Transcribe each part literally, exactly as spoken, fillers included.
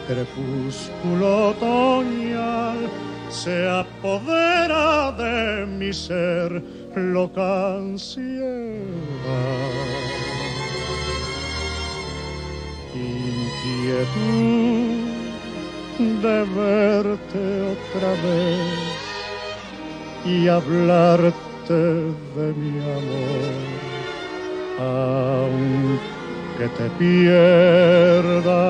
crepúsculo otoñal se apodera de mi ser loca ansiedad. Inquietud de verte otra vez y hablarte de mi amor, aunque te pierda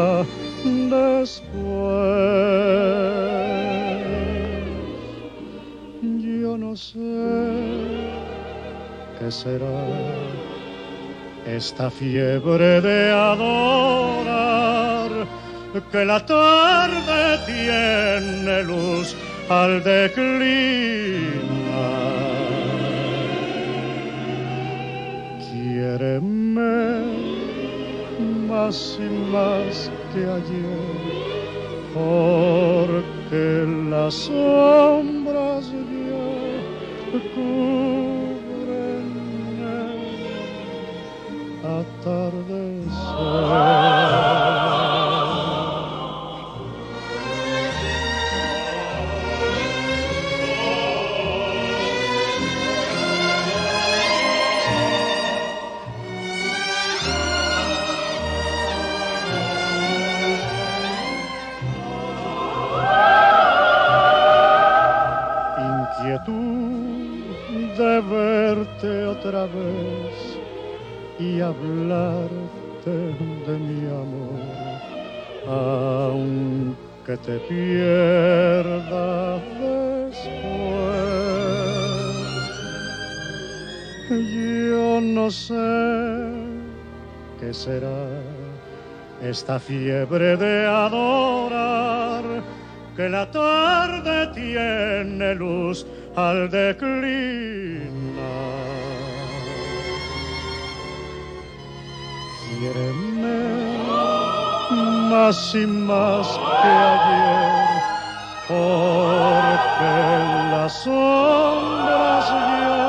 después. Yo no sé qué será esta fiebre de adorar, que la tarde tiene luz al declinar. Quiéreme más y más que ayer, porque las sombras ya cubren el atardecer. De verte otra vez y hablarte de mi amor, aunque te pierda después. Yo no sé qué será esta fiebre de adorar, que la tarde tiene luz al declinar. Quiéreme más y más que ayer, porque las sombras ya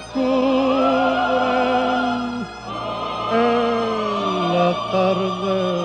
cubren el atardecer.